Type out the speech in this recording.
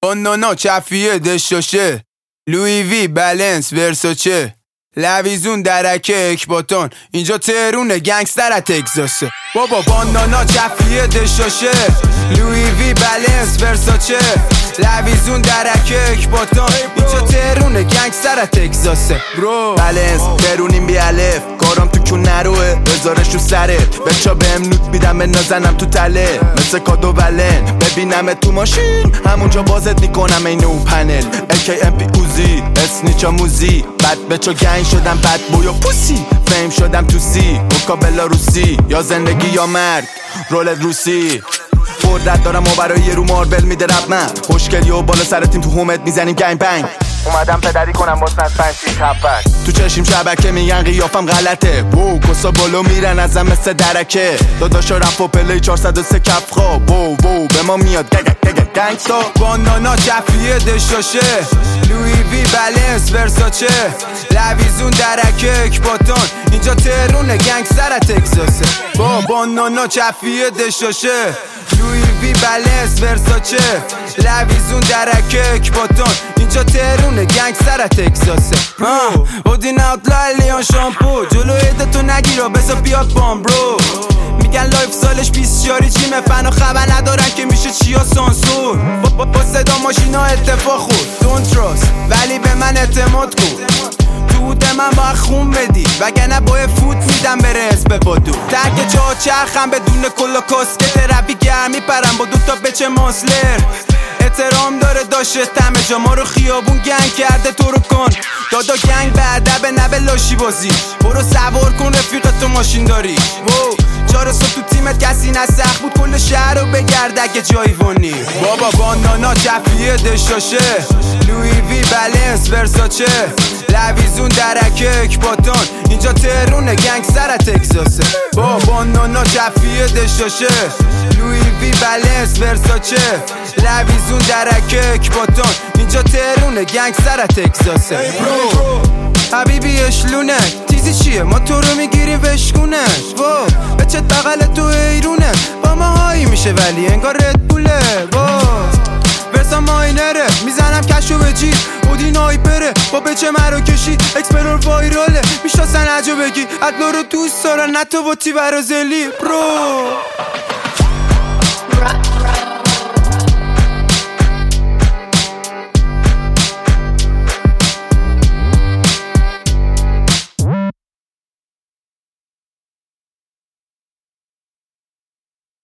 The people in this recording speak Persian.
بانانا کفیه دشاشه، لوی وی بلنس ورساچه، لویزون درکه اکباتان، اینجا تهرونه گنگستر ات اگزاسه. بابا بانانا کفیه دشاشه، لوی وی بلنس ورساچه، لویزون درکه اکباتان، اینجا تهرونه گنگستر ات اگزاسه. برو بلنس تهرونیم بی الف، کارم تو کون نروه بذارش رو سرت، بچا بهم نوت میدم بنازنم تو تله مثل کادو ولن، ببینم تو ماشین همونجا بازت میکنم این نو پنل AKMP اوزی اسنیچا موزی، بد بچا گنگ شدم بد بویا پوسی، فیم شدم تو سی اوکا بلاروسی، یا زندگی یا مرگ رولت روسی، قدرت دارم و برای یه رو ماربل میده رب من، خوشگلی و بالا سر تیم تو هومت میزنیم گنگ بنگ، اومدم پدری کنم واسه از فنسی تپک، تو چشیم شبکه میگن قیافم غلطه، وو کسا بالو میرن ازم مثل درکه، داداشا رپ و پلی 403 کف خواب، وو به ما میاد گنگستا. بانانا کفیه دشاشه، لوی وی بلنس ورساچه، لویزون درکه اکباتان، اینجا تهرونه گنگستر ات اگزاسه. بانانا کفیه دشاشه، لوی وی بلنس ورساچه، لویزون درکه اکباتان، اینجا تهرونه گنگستر ات اگزاسه. اودین اوتلای لیان شامپو، جلو عدتو نگیرا بذار بیاد بام برو، میگن لایف سالش 20 شاری جیمه، فنا خبر ندارن که میشه چیا سانسور، با صدا ماشینا اتفاق خود دونت تراست، ولی به من اعتماد کن، تو من باید خون بدی وگرنه باید فوت میدم بره حزب بادو، ترک جا چرخم بدون کلا کاسکت، روی گرمی پرم با دوتا بچه ماسلر، احترام داره داشته همه جا، ما رو خیابون گنگ کرده تو رو کن، دادا گنگ به ادب نه به لاشی بازی، برو سوار کن رفیقت تو ماشین داری، 4 صبح تو تیمت کسی نسخ بود کل شهر رو بگرد اگه جایی وانی. بابا بانانا کفیه دشاشه، لوی وی بلنس ورساچه، لویزون درکه اکباتان، اینجا تهرونه گنگستر ات اگزاسه. بانانا کفیه دشاشه، لوی وی بلنس ورساچه، لویزون درکه اکباتان، اینجا تهرونه گنگستر ات اگزاسه. حبیبی اشلونه تیزی چیه ما تو رو میگیریم وشکونه، بچت بغل تو ایرونه، با ما هایی میشه ولی انگار ردبوله، ورسا ماینره میزنم کشو به جیب، اودین هایپره با بچه مرو کشید، اکسپلور وایراله میشناسن عجو بگی، ادلا رو دوست دارن نه تو با تی برازلی برو.